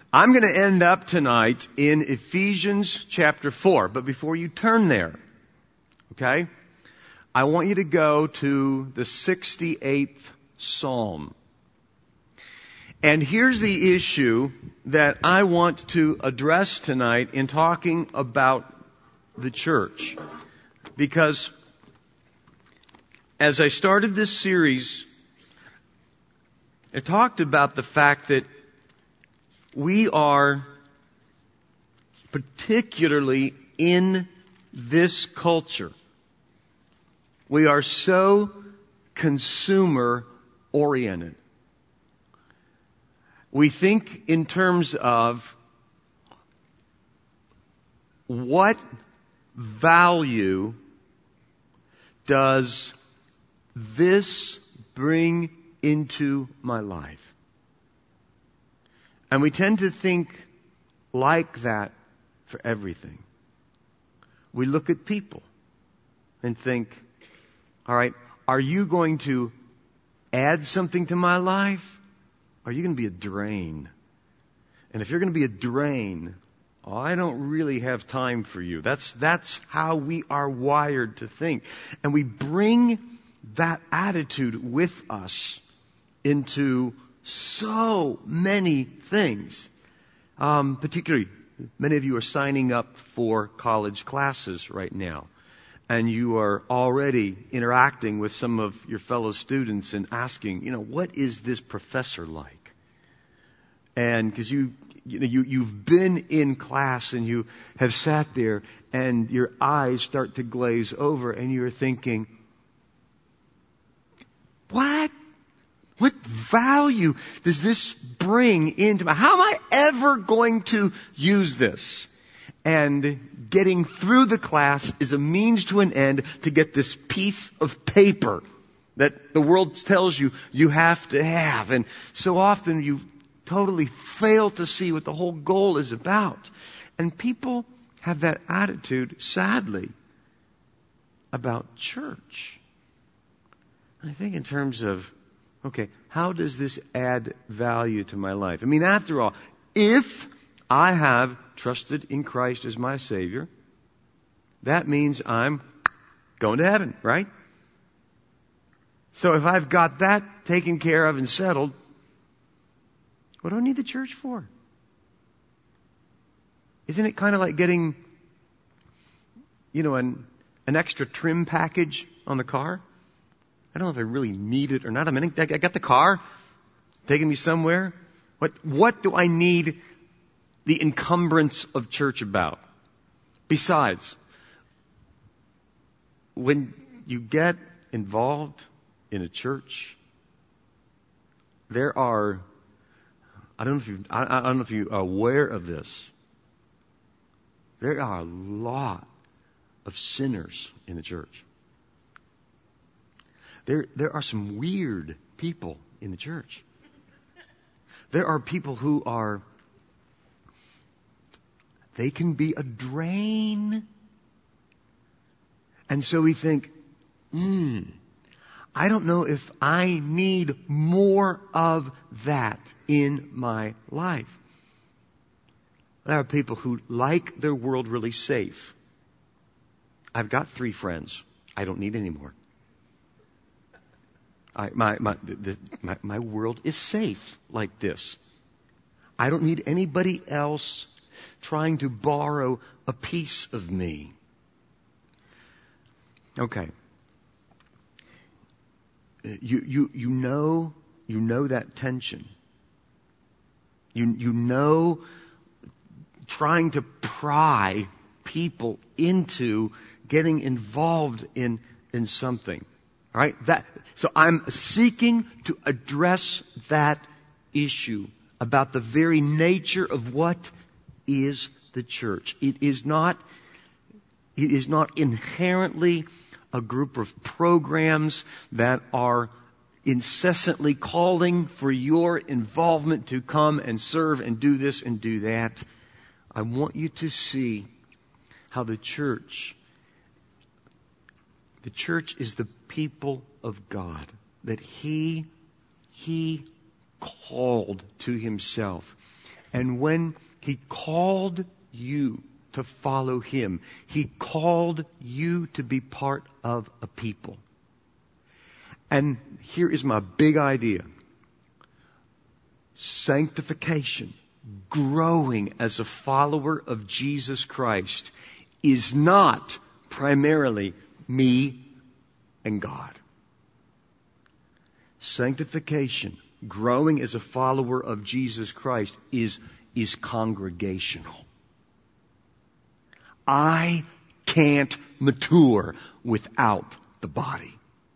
I'm going to end up tonight in Ephesians chapter 4. But before you turn there, okay, I want you to go to the 68th Psalm. And here's the issue that I want to address tonight in talking about the church. Because as I started this series, I talked about the fact that we are, particularly in this culture, we are so consumer oriented. We think in terms of what value does this bring into my life? And we tend to think like that for everything. We look at people and think, all right, are you going to add something to my life? Or are you going to be a drain? And if you're going to be a drain, I don't really have time for you. That's how we are wired to think. And we bring that attitude with us into so many things. Particularly, many of you are signing up for college classes right now. And you are already interacting with some of your fellow students and asking, what is this professor like? And because you've been in class and you have sat there and your eyes start to glaze over and you're thinking, what? What value does this bring into my, how am I ever going to use this? And getting through the class is a means to an end to get this piece of paper that the world tells you you have to have. And so often you totally fail to see what the whole goal is about. And people have that attitude, sadly, about church. I think in terms of, okay, how does this add value to my life? I mean, after all, if I have trusted in Christ as my Savior, that means I'm going to heaven, right? So if I've got that taken care of and settled, what do I need the church for? Isn't it kind of like getting, an extra trim package on the car? I don't know if I really need it or not. I mean, I got the car, it's taking me somewhere. What do I need the encumbrance of church about? Besides, when you get involved in a church, there are, I don't know if you are aware of this, there are a lot of sinners in the church. There are some weird people in the church. There are people who are, they can be a drain. And so we think, I don't know if I need more of that in my life. There are people who like their world really safe. I've got 3 friends. I don't need any more. My world is safe like this. I don't need anybody else trying to borrow a piece of me. Okay. You know that tension. You know trying to pry people into getting involved in something. All right? So I'm seeking to address that issue about the very nature of what is the church. It is not inherently a group of programs that are incessantly calling for your involvement to come and serve and do this and do that. I want you to see how the church is the people of God that He called to Himself. And when He called you to follow Him, He called you to be part of a people. And here is my big idea. Sanctification, growing as a follower of Jesus Christ, is not primarily me and God. Sanctification, growing as a follower of Jesus Christ, is congregational. I can't mature without the body.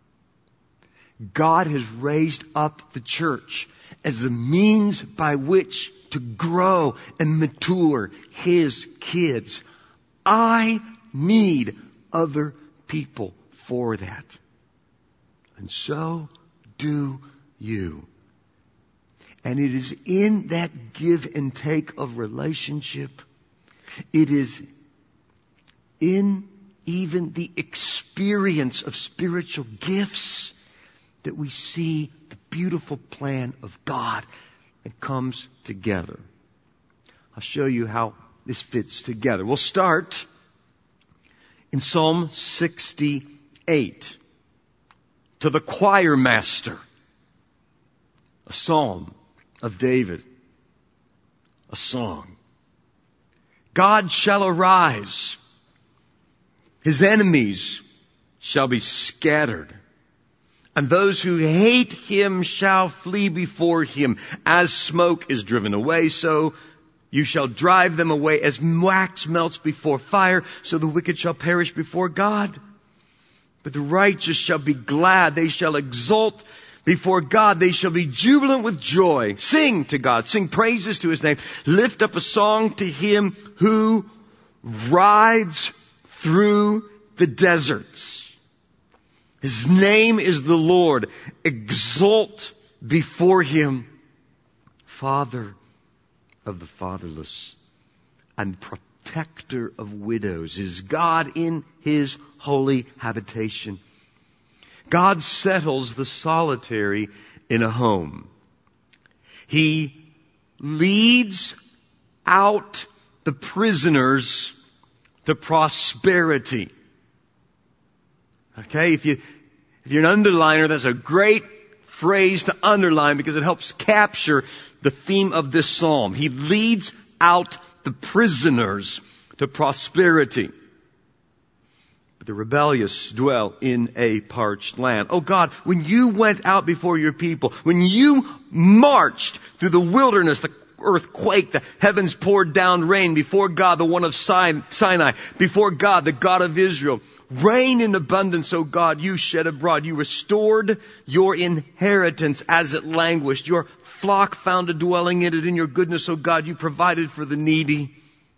God has raised up the church as a means by which to grow and mature His kids. I need other people for that. And so do you. And it is in that give and take of relationship, it is in even the experience of spiritual gifts that we see the beautiful plan of God that comes together. I'll show you how this fits together. We'll start in Psalm 68. To the choir master, a psalm of David, a song. God shall arise. His enemies shall be scattered. And those who hate Him shall flee before Him. As smoke is driven away, so you shall drive them away. As wax melts before fire, so the wicked shall perish before God. But the righteous shall be glad. They shall exult before God. They shall be jubilant with joy. Sing to God. Sing praises to His name. Lift up a song to Him who rides through the deserts. His name is the Lord. Exult before Him. Father of the fatherless and protector of widows is God in His holy habitation. God settles the solitary in a home. He leads out the prisoners to prosperity. Okay, if you're an underliner, that's a great phrase to underline because it helps capture the theme of this psalm. He leads out the prisoners to prosperity. But the rebellious dwell in a parched land. Oh God, when you went out before your people, when you marched through the wilderness, the earth quaked, the heavens poured down rain before God, the one of Sinai, before God, the God of Israel. Rain in abundance, O God, you shed abroad. You restored your inheritance as it languished. Your flock found a dwelling in it. In your goodness, O God, you provided for the needy.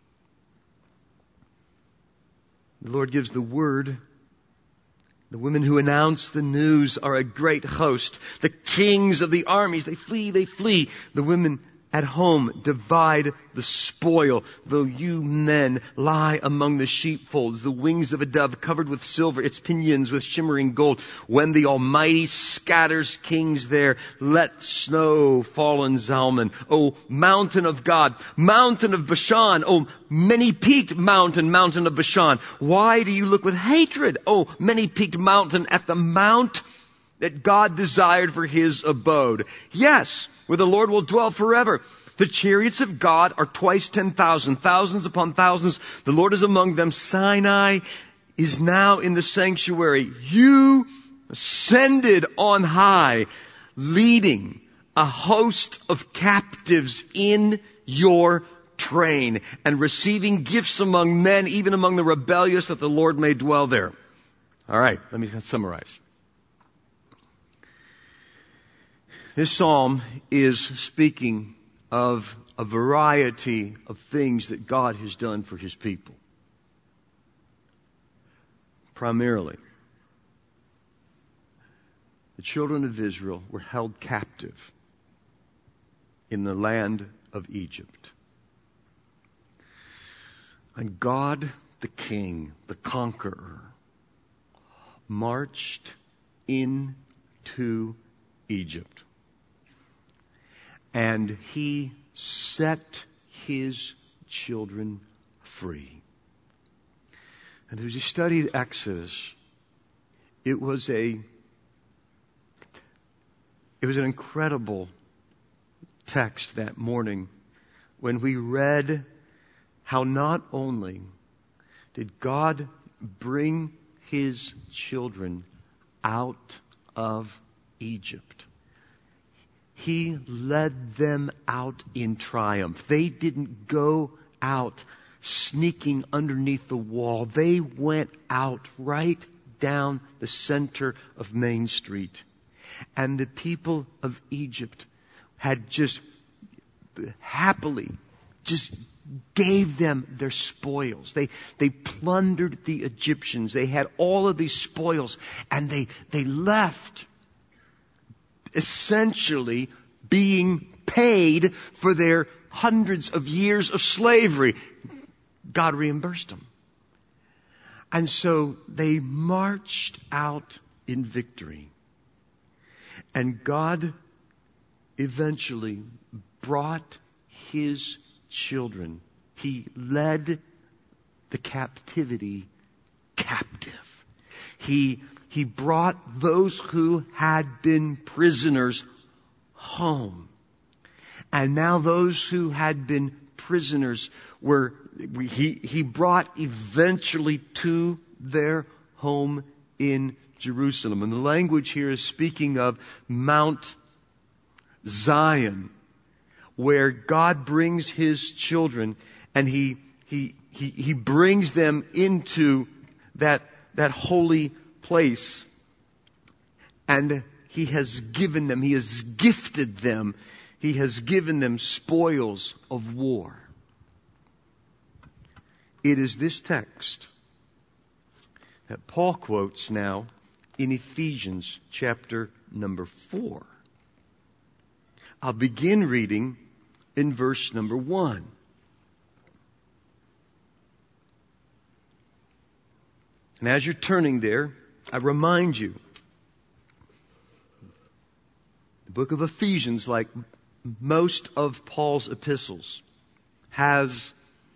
The Lord gives the word. The women who announce the news are a great host. The kings of the armies, they flee, they flee. The women at home divide the spoil, though you men lie among the sheepfolds, the wings of a dove covered with silver, its pinions with shimmering gold. When the Almighty scatters kings there, let snow fall in Zalman. O mountain of God, mountain of Bashan, O many-peaked mountain, mountain of Bashan. Why do you look with hatred, O many-peaked mountain, at the mount that God desired for His abode? Yes, where the Lord will dwell forever. The chariots of God are twice 10,000, thousands upon thousands. The Lord is among them. Sinai is now in the sanctuary. You ascended on high, leading a host of captives in your train and receiving gifts among men, even among the rebellious, that the Lord may dwell there. All right, let me summarize. This psalm is speaking of a variety of things that God has done for His people. Primarily, the children of Israel were held captive in the land of Egypt. And God, the King, the conqueror, marched into Egypt. And He set His children free. And as we studied Exodus, it was an incredible text that morning when we read how not only did God bring His children out of Egypt, He led them out in triumph. They didn't go out sneaking underneath the wall. They went out right down the center of Main Street. And the people of Egypt had just happily just gave them their spoils. They plundered the Egyptians. They had all of these spoils, and they left essentially being paid for their hundreds of years of slavery. God reimbursed them. And so they marched out in victory. And God eventually brought His children. He led the captivity captive. He brought those who had been prisoners home. And now those who had been prisoners he brought eventually to their home in Jerusalem. And the language here is speaking of Mount Zion, where God brings His children and He brings them into that holy place. And He has given them, He has gifted them, He has given them spoils of war. It is this text that Paul quotes now in Ephesians chapter number 4. I'll begin reading in verse number 1. And as you're turning there, I remind you, the book of Ephesians, like most of Paul's epistles, has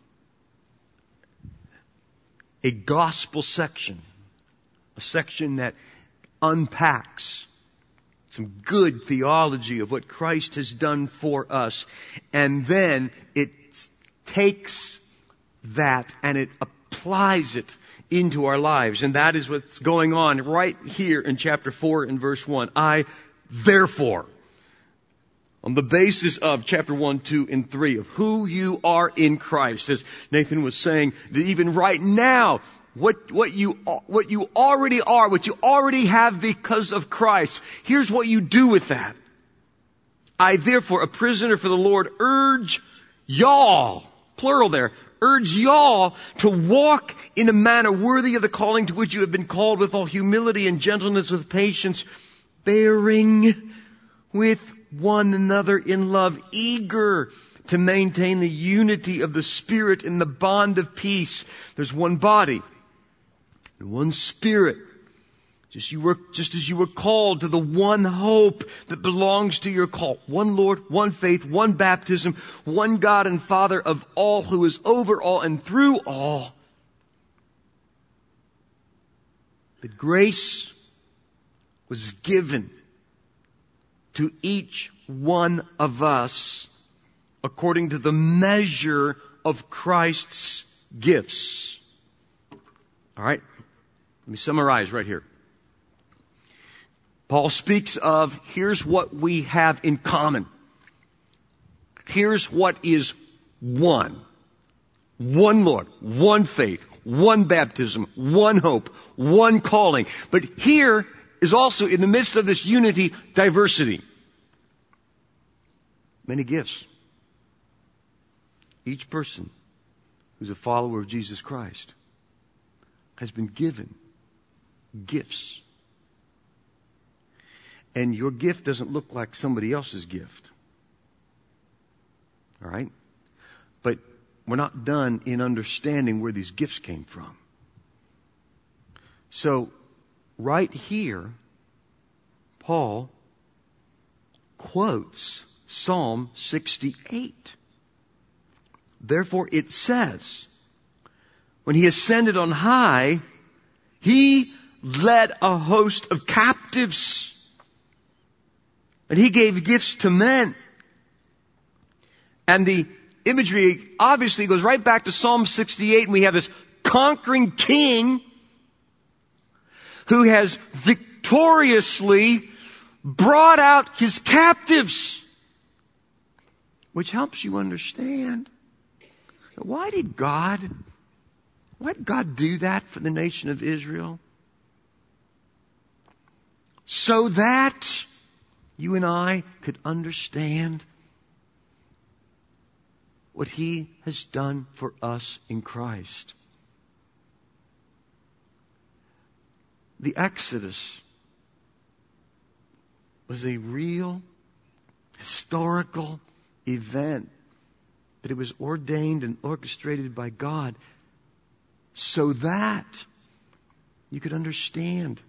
a gospel section, a section that unpacks some good theology of what Christ has done for us. And then it takes that and it applies it into our lives. And that is what's going on right here in chapter 4 and verse 1. I, therefore, on the basis of chapter 1, 2, and 3 of who you are in Christ, as Nathan was saying, that even right now, what you already are, what you already have because of Christ, here's what you do with that. I therefore, a prisoner for the Lord, urge y'all, plural there, urge y'all to walk in a manner worthy of the calling to which you have been called, with all humility and gentleness, with patience, bearing with one another in love, eager to maintain the unity of the Spirit in the bond of peace. There's one body and one Spirit, just as you were called to the one hope that belongs to your call. One Lord, one faith, one baptism, one God and Father of all, who is over all and through all. The grace was given to each one of us according to the measure of Christ's gifts. All right? Let me summarize right here. Paul speaks of, here's what we have in common. Here's what is one. One Lord, one faith, one baptism, one hope, one calling. But here is also, in the midst of this unity, diversity. Many gifts. Each person who's a follower of Jesus Christ has been given gifts. And your gift doesn't look like somebody else's gift. All right? But we're not done in understanding where these gifts came from. So, right here, Paul quotes Psalm 68. Therefore it says, when he ascended on high, he led a host of captives, and he gave gifts to men. And the imagery obviously goes right back to Psalm 68, and we have this conquering king who has victoriously brought out his captives, which helps you understand why did God do that for the nation of Israel? So that you and I could understand what He has done for us in Christ. The Exodus was a real, historical event, that it was ordained and orchestrated by God so that you could understand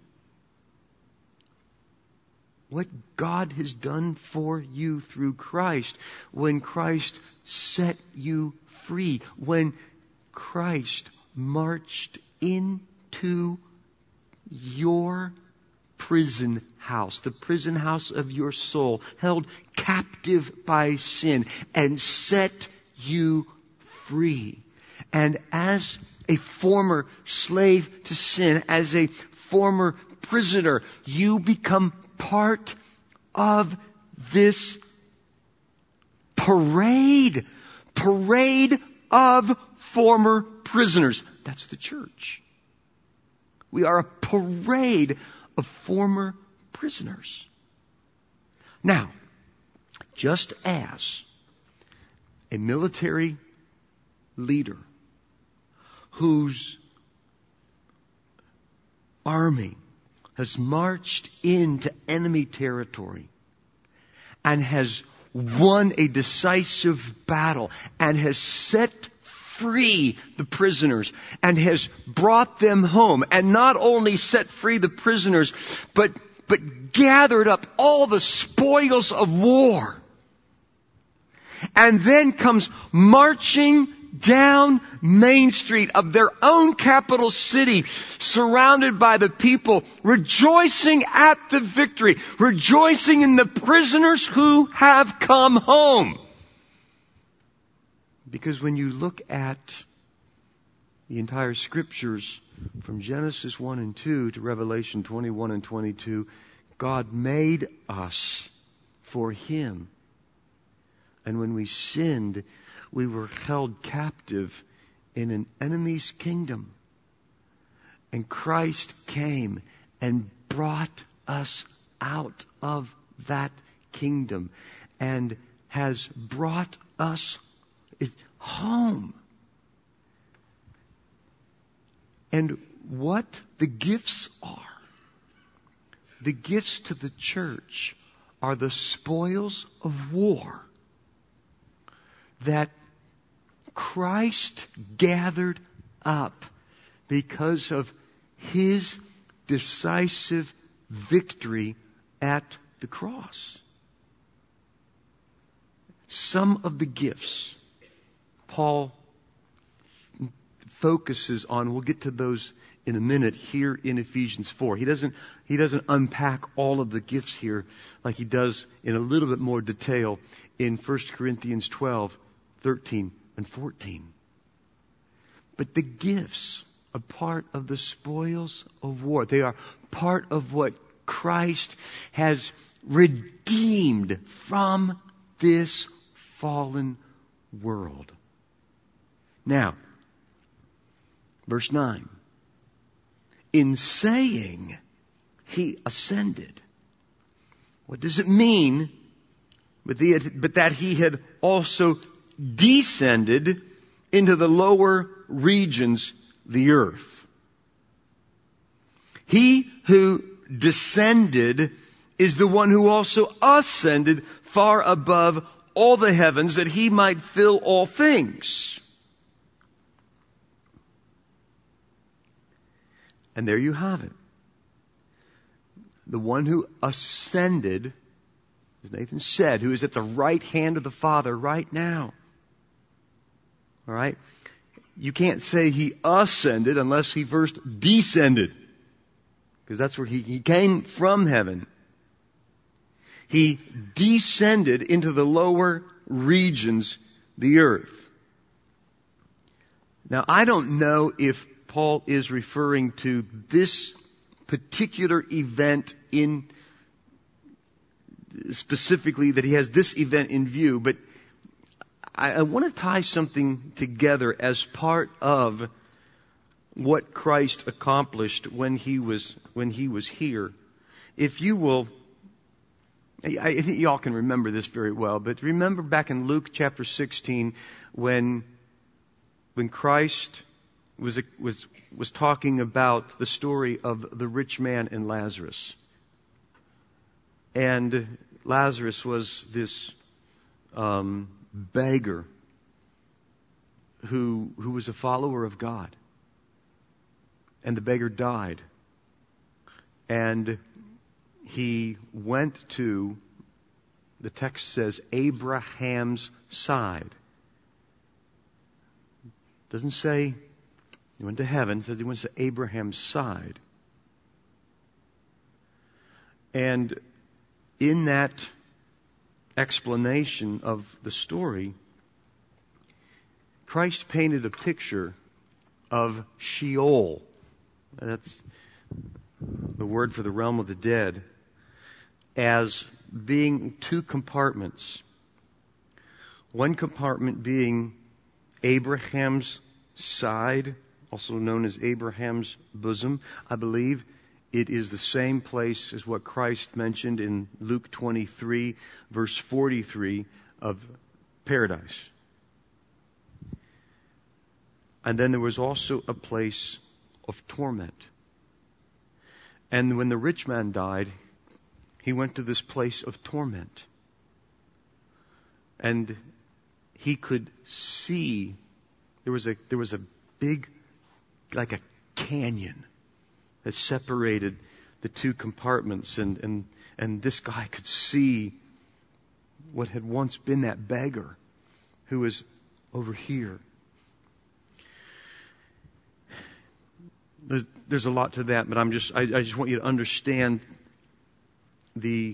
what God has done for you through Christ, when Christ set you free, when Christ marched into your prison house, the prison house of your soul, held captive by sin, and set you free. And as a former slave to sin, as a former prisoner, you become part of this parade of former prisoners. That's the church. We are a parade of former prisoners. Now, just as a military leader whose army has marched into enemy territory and has won a decisive battle and has set free the prisoners and has brought them home, and not only set free the prisoners, but gathered up all the spoils of war, and then comes marching down Main Street of their own capital city, surrounded by the people, rejoicing at the victory, rejoicing in the prisoners who have come home. Because when you look at the entire scriptures from Genesis 1 and 2 to Revelation 21 and 22, God made us for Him. And when we sinned, we were held captive in an enemy's kingdom. And Christ came and brought us out of that kingdom and has brought us home. And what the gifts are, the gifts to the church are the spoils of war that Christ gathered up because of His decisive victory at the cross. Some of the gifts Paul focuses on, we'll get to those in a minute, here in Ephesians 4. He doesn't unpack all of the gifts here like he does in a little bit more detail in 1 Corinthians 12, 13, and 14. But the gifts are part of the spoils of war. They are part of what Christ has redeemed from this fallen world. Now, verse 9. In saying He ascended, what does it mean but that He had also descended into the lower regions, the earth? He who descended is the one who also ascended far above all the heavens, that He might fill all things. And there you have it. The one who ascended as Nathan said, who is at the right hand of the Father right now. All right? You can't say he ascended unless he first descended. Because that's where he came from heaven. He descended into the lower regions, the earth. Now, I don't know if Paul is referring to this particular event specifically that he has this event in view, but I want to tie something together as part of what Christ accomplished when he was here. If you will, I think you all can remember this very well, but remember back in Luke chapter 16 when Christ was talking about the story of the rich man and Lazarus. And Lazarus was this beggar who was a follower of God. And the beggar died. And he went to, the text says, Abraham's side. It doesn't say he went to heaven. It says he went to Abraham's side. And in that explanation of the story, Christ painted a picture of Sheol. That's the word for the realm of the dead, as being two compartments. One compartment being Abraham's side, also known as Abraham's bosom. I believe it is the same place as what Christ mentioned in Luke 23, verse 43 of paradise. And then there was also a place of torment. And when the rich man died, he went to this place of torment. And he could see, there was a big, like a canyon that separated the two compartments, and this guy could see what had once been that beggar who was over here. There's a lot to that, but I just want you to understand the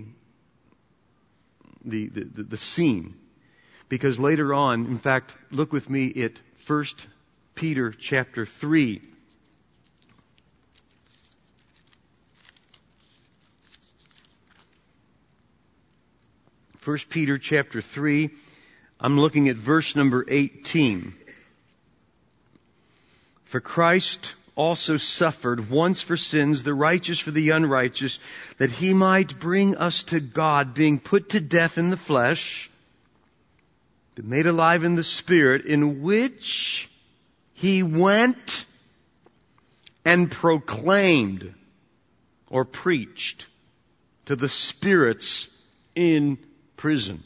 scene. Because later on, in fact, look with me at 1 Peter chapter 3. 1 Peter chapter 3, I'm looking at verse number 18. For Christ also suffered once for sins, the righteous for the unrighteous, that he might bring us to God, being put to death in the flesh, but made alive in the Spirit, in which he went and proclaimed or preached to the spirits in prison.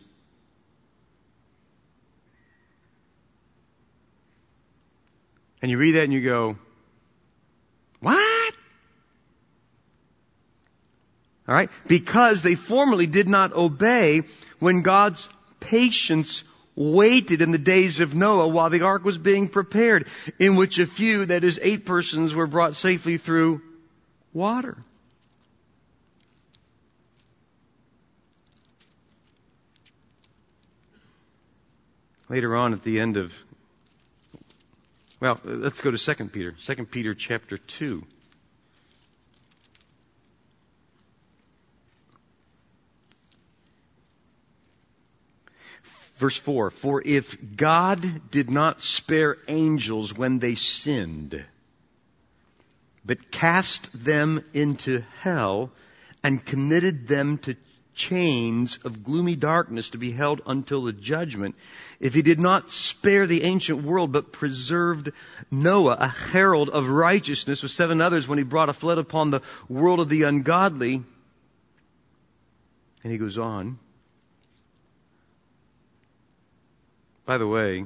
And you read that and you go, what? All right? Because they formerly did not obey when God's patience waited in the days of Noah while the ark was being prepared, in which a few, that is 8 persons, were brought safely through water. Later on at the end of, well, let's go to 2 Peter. 2 Peter chapter 2. Verse 4, for if God did not spare angels when they sinned, but cast them into hell and committed them to chains of gloomy darkness to be held until the judgment, if he did not spare the ancient world, but preserved Noah, a herald of righteousness, with 7 others when he brought a flood upon the world of the ungodly. And he goes on. By the way,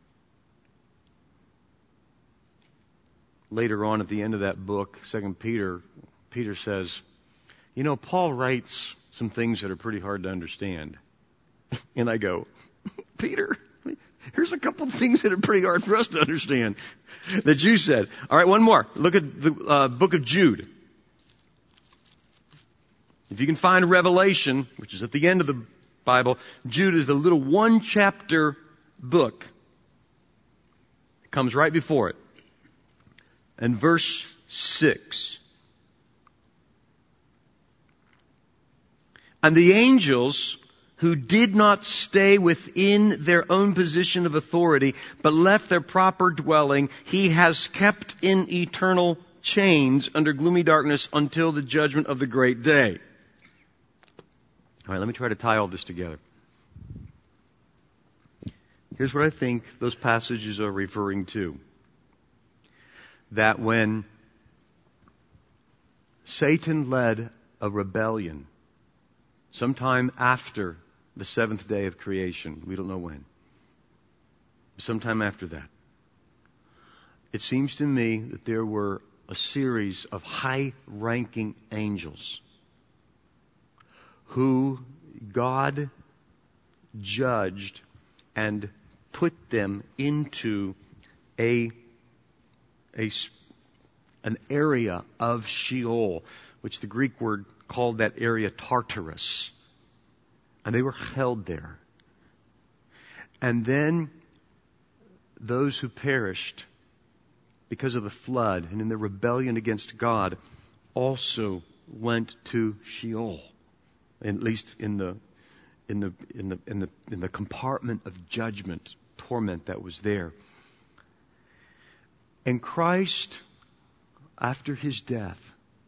later on at the end of that book, 2 Peter, Peter says, you know, Paul writes some things that are pretty hard to understand. And I go, Peter, here's a couple of things that are pretty hard for us to understand that you said. All right, one more. Look at the book of Jude. If you can find Revelation, which is at the end of the Bible, Jude is the little one-chapter book. It comes right before it. And verse 6. And the angels who did not stay within their own position of authority, but left their proper dwelling, he has kept in eternal chains under gloomy darkness until the judgment of the great day. All right, let me try to tie all this together. Here's what I think those passages are referring to. That when Satan led a rebellion sometime after the seventh day of creation, we don't know when, sometime after that, it seems to me that there were a series of high-ranking angels who God judged and put them into an area of Sheol, which the Greek word called that area Tartarus. And they were held there. And then those who perished because of the flood and in the rebellion against God also went to Sheol, at least in the compartment of judgment, torment that was there. And Christ, after his death,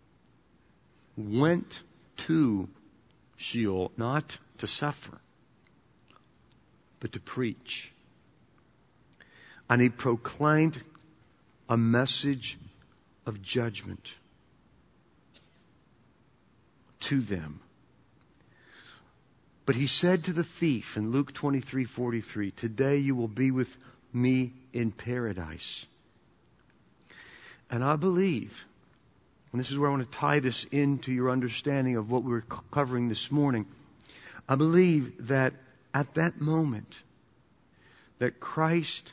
went to Sheol, not to suffer, but to preach. And he proclaimed a message of judgment to them. But he said to the thief in Luke 23:43, "Today you will be with me in paradise." And I believe, and this is where I want to tie this into your understanding of what we were covering this morning. I believe that at that moment, that Christ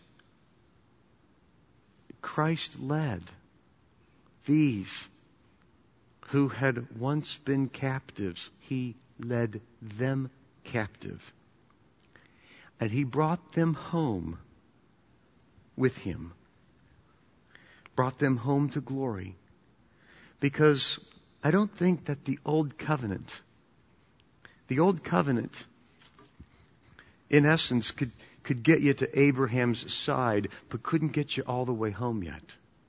led these who had once been captives. He led them captive. And he brought them home with him. Brought them home to glory. Because I don't think that the old covenant, in essence, could get you to Abraham's side, but couldn't get you all the way home yet.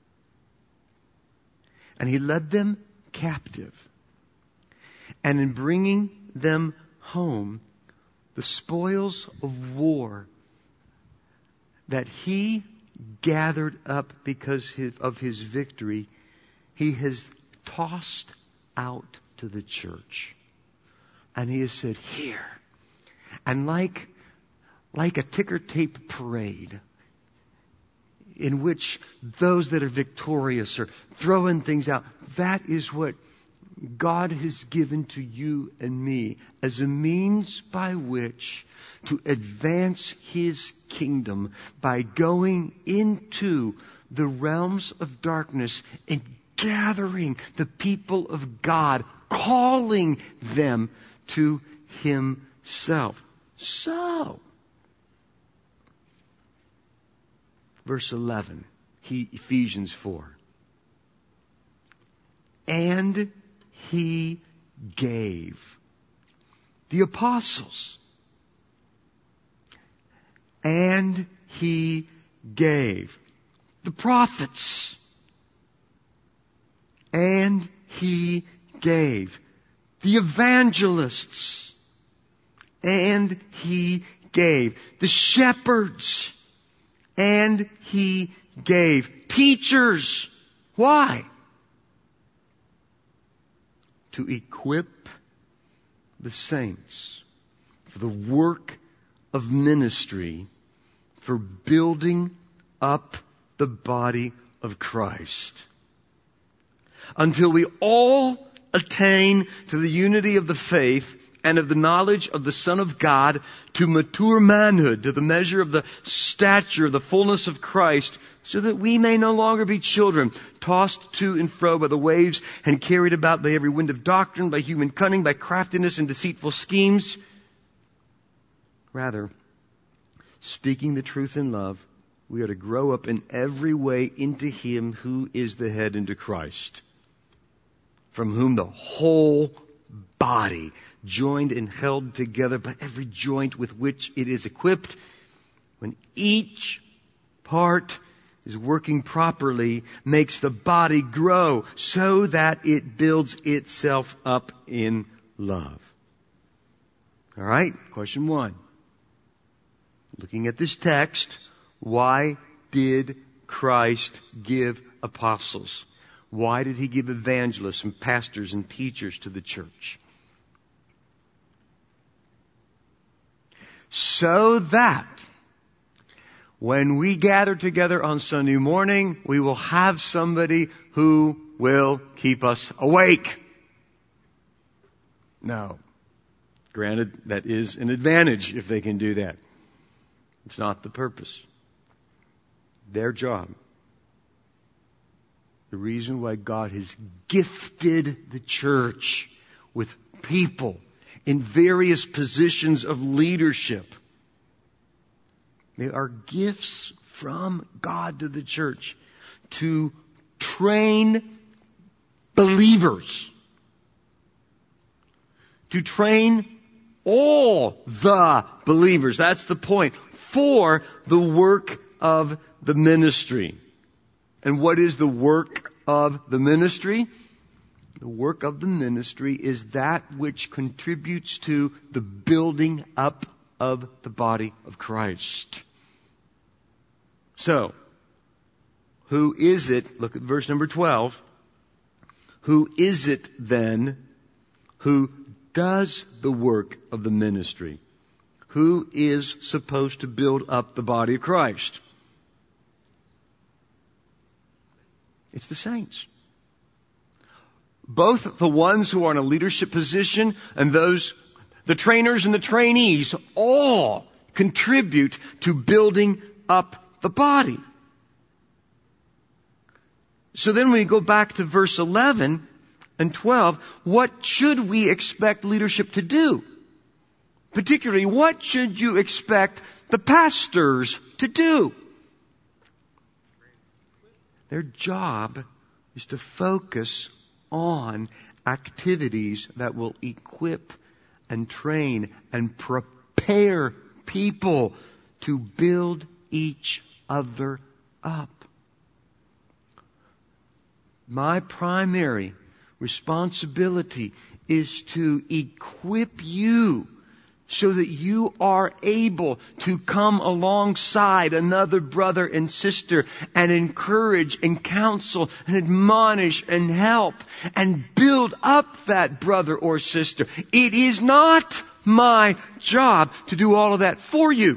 And he led them captive. And in bringing them home, the spoils of war that he gathered up because of his victory, he has tossed out to the church. And he has said, "Here." And like a ticker tape parade in which those that are victorious are throwing things out, that is what God has given to you and me as a means by which to advance his kingdom, by going into the realms of darkness and gathering the people of God, calling them to himself. So, verse 11, Ephesians 4. And he gave the apostles. And he gave the prophets. And he gave the evangelists. And he gave the shepherds. And he gave teachers. Why? To equip the saints for the work of ministry, for building up the body of Christ, until we all attain to the unity of the faith and of the knowledge of the Son of God, to mature manhood, to the measure of the stature, the fullness of Christ, so that we may no longer be children, tossed to and fro by the waves and carried about by every wind of doctrine, by human cunning, by craftiness and deceitful schemes. Rather, speaking the truth in love, we are to grow up in every way into Him who is the head, into Christ, from whom the whole body, joined and held together by every joint with which it is equipped, when each part is working properly, makes the body grow so that it builds itself up in love. All right, question 1. Looking at this text, why did Christ give apostles? Why did He give evangelists and pastors and teachers to the church? So that when we gather together on Sunday morning, we will have somebody who will keep us awake. No. Granted, that is an advantage if they can do that. It's not the purpose. Their job. The reason why God has gifted the church with people in various positions of leadership. They are gifts from God to the church to train believers. To train all the believers. That's the point. For the work of the ministry. And what is the work of the ministry? The work of the ministry is that which contributes to the building up of the body of Christ. So, who is it? Look at verse number 12. Who is it then who does the work of the ministry? Who is supposed to build up the body of Christ? It's the saints. Both the ones who are in a leadership position and those, the trainers and the trainees, all contribute to building up the body. So then we go back to verse 11 and 12. What should we expect leadership to do? Particularly, what should you expect the pastors to do? Their job is to focus on activities that will equip and train and prepare people to build each other up. My primary responsibility is to equip you so that you are able to come alongside another brother and sister and encourage and counsel and admonish and help and build up that brother or sister. It is not my job to do all of that for you.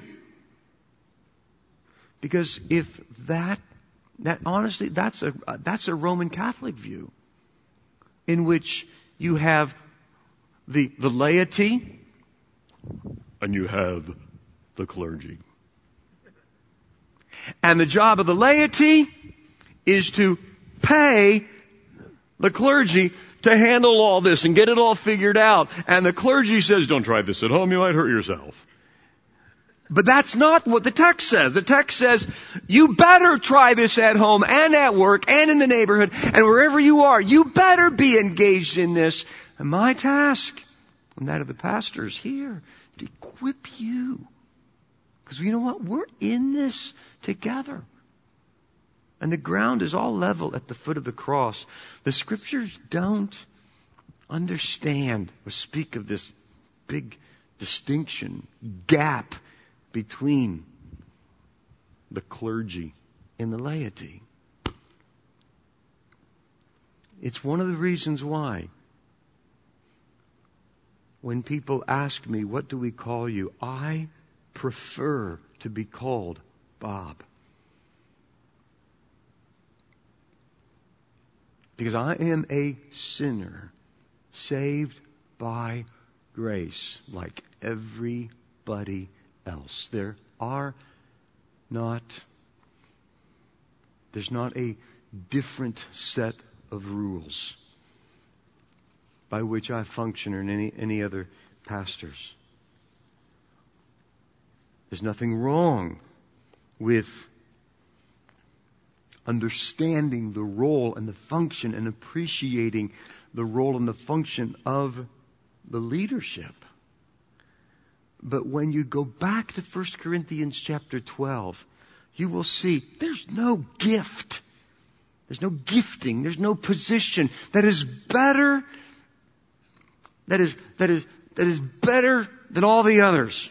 Because if that honestly, that's a Roman Catholic view in which you have the laity and you have the clergy. And the job of the laity is to pay the clergy to handle all this and get it all figured out. And the clergy says, don't try this at home, you might hurt yourself. But that's not what the text says. The text says, you better try this at home and at work and in the neighborhood and wherever you are. You better be engaged in this. And my task, and that of the pastors here, to equip you. Because you know what? We're in this together. And the ground is all level at the foot of the cross. The scriptures don't understand or speak of this big distinction, gap between the clergy and the laity. It's one of the reasons why when people ask me, what do we call you? I prefer to be called Bob. Because I am a sinner saved by grace like everybody else. There's not a different set of rules by which I function or any other pastors. There's nothing wrong with understanding the role and the function and appreciating the role and the function of the leadership. But when you go back to 1 Corinthians chapter 12, you will see there's no gift. There's no gifting. There's no position that is better. That is better than all the others.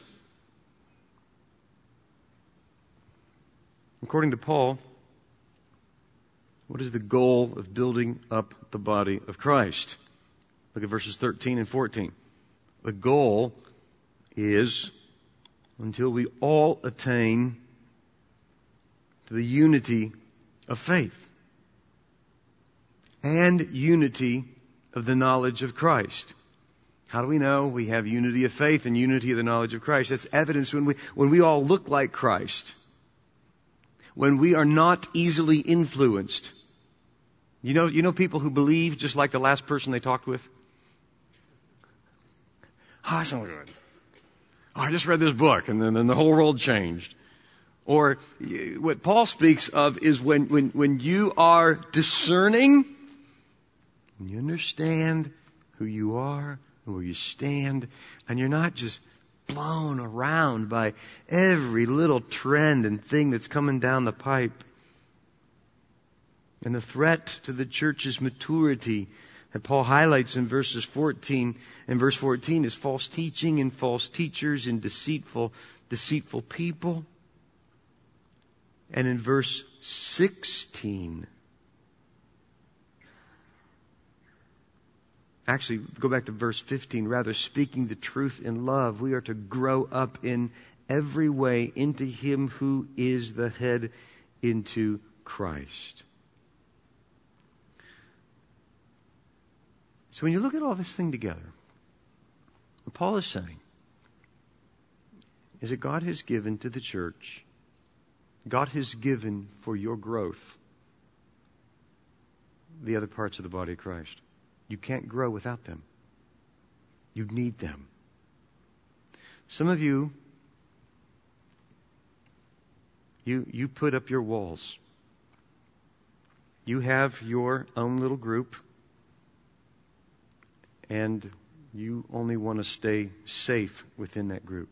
According to Paul, what is the goal of building up the body of Christ? Look at verses 13 and 14. The goal is until we all attain to the unity of faith and unity of the knowledge of Christ. How do we know we have unity of faith and unity of the knowledge of Christ? That's evidence when we all look like Christ. When we are not easily influenced. You know people who believe just like the last person they talked with? Oh, that's not good. Oh, I just read this book and then the whole world changed. Or what Paul speaks of is when you are discerning, when you understand who you are and where you stand, and you're not just blown around by every little trend and thing that's coming down the pipe. And the threat to the church's maturity that Paul highlights in verse 14 is false teaching and false teachers and deceitful people. And in verse 16, actually, go back to verse 15. Rather, speaking the truth in love, we are to grow up in every way into Him who is the head, into Christ. So when you look at all this thing together, what Paul is saying is that God has given to the church, God has given for your growth the other parts of the body of Christ. You can't grow without them. You need them. Some of you put up your walls. You have your own little group, and you only want to stay safe within that group.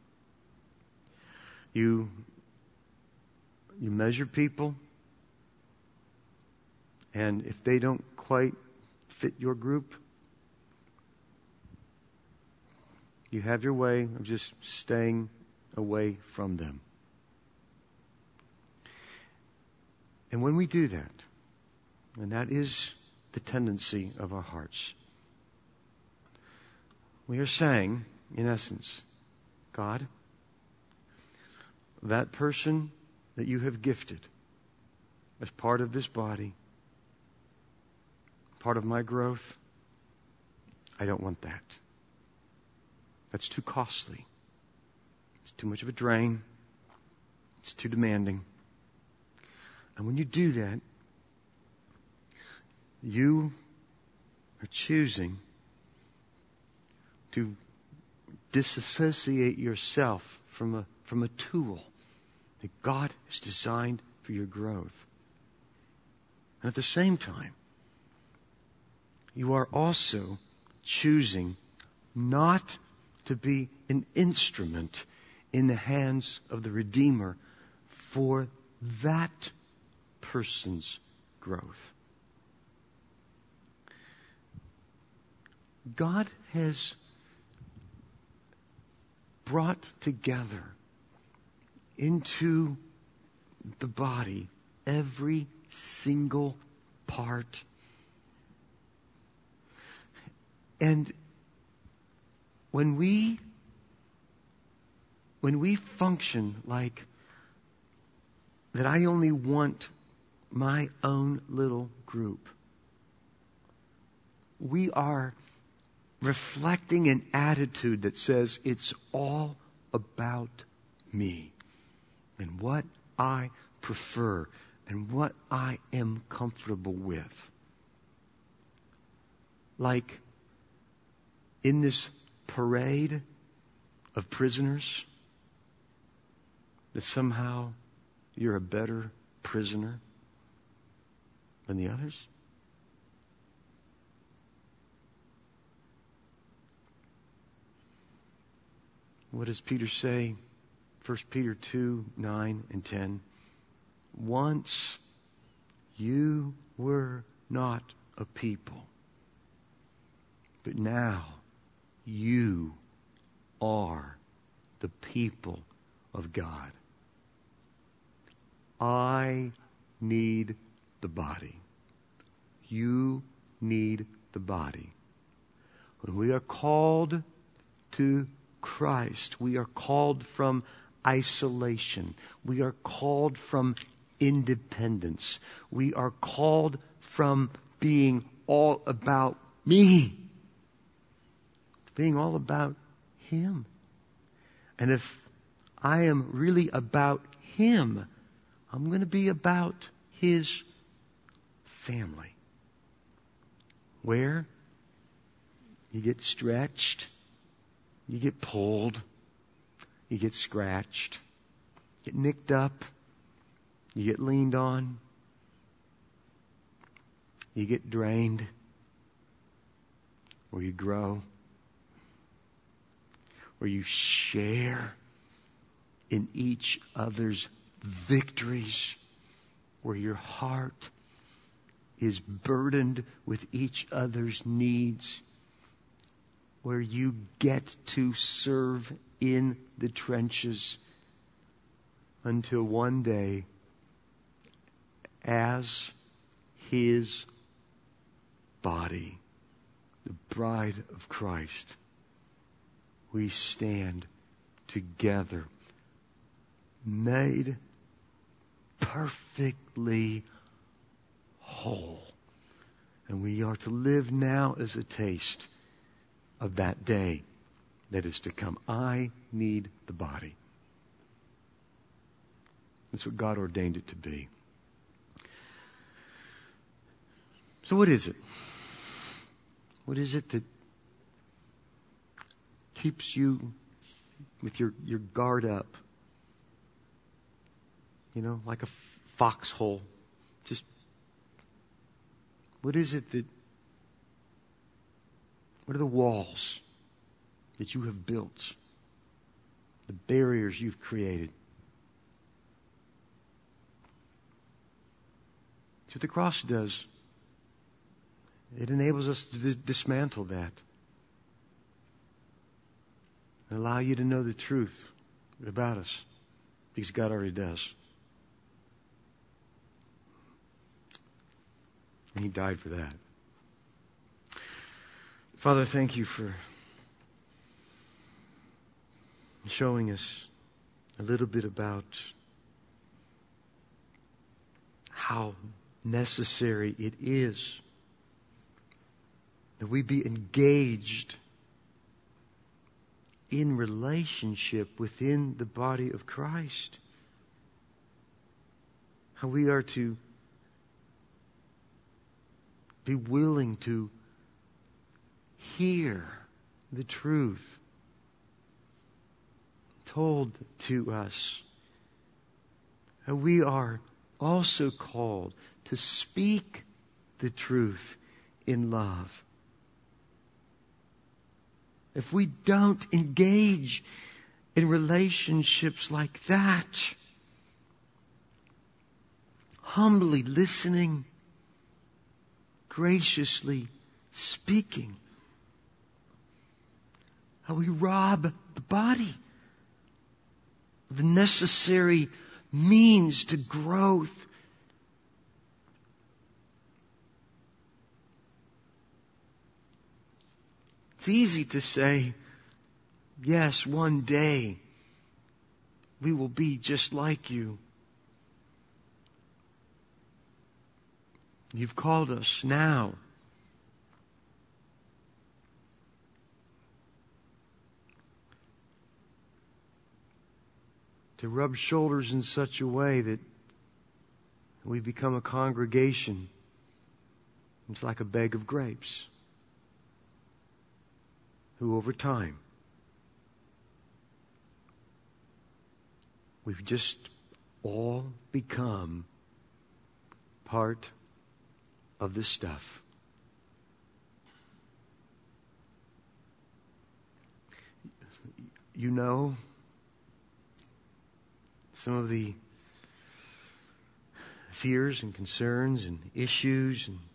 You measure people, and if they don't quite fit your group, you have your way of just staying away from them. And when we do that, and that is the tendency of our hearts, we are saying, in essence, God, that person that you have gifted as part of this body, part of my growth, I don't want that. That's too costly. It's too much of a drain. It's too demanding. And when you do that, you are choosing to disassociate yourself from a tool that God has designed for your growth. And at the same time, you are also choosing not to be an instrument in the hands of the Redeemer for that person's growth. God has brought together into the body every single part. And when we function like that, I only want my own little group, we are reflecting an attitude that says it's all about me and what I prefer and what I am comfortable with. Like in this parade of prisoners, that somehow you're a better prisoner than the others? What does Peter say? 1 Peter 2, 9 and 10. Once you were not a people, but now you are the people of God. I need the body. You need the body. When we are called to Christ, we are called from isolation. We are called from independence. We are called from being all about me, being all about Him. And if I am really about Him, I'm going to be about His family. Where you get stretched, you get pulled, you get scratched, you get nicked up, you get leaned on, you get drained, where you grow, where you share in each other's victories, where your heart is burdened with each other's needs, where you get to serve in the trenches until one day, as His body, the bride of Christ, we stand together, made perfectly whole. And we are to live now as a taste of that day that is to come. I need the body. That's what God ordained it to be. So what is it? What is it that keeps you with your guard up? You know, like a foxhole. Just, what is it that, what are the walls that you have built? The barriers you've created? That's what the cross does. It enables us to dismantle that and allow you to know the truth about us, because God already does. And He died for that. Father, thank You for showing us a little bit about how necessary it is that we be engaged in relationship within the body of Christ. How we are to be willing to hear the truth told to us. How we are also called to speak the truth in love. If we don't engage in relationships like that, humbly listening, graciously speaking, how we rob the body of the necessary means to growth. It's easy to say, yes, one day we will be just like You. You've called us now. to rub shoulders in such a way that we become a congregation. It's like a bag of grapes, who over time we've just all become part of this stuff. You know, some of the fears and concerns and issues and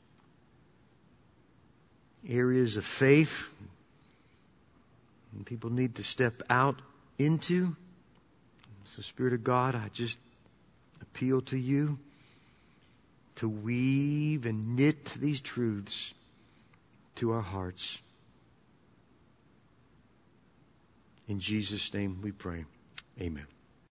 areas of faith and people need to step out into. So, Spirit of God, I just appeal to you to weave and knit these truths to our hearts. In Jesus' name we pray. Amen.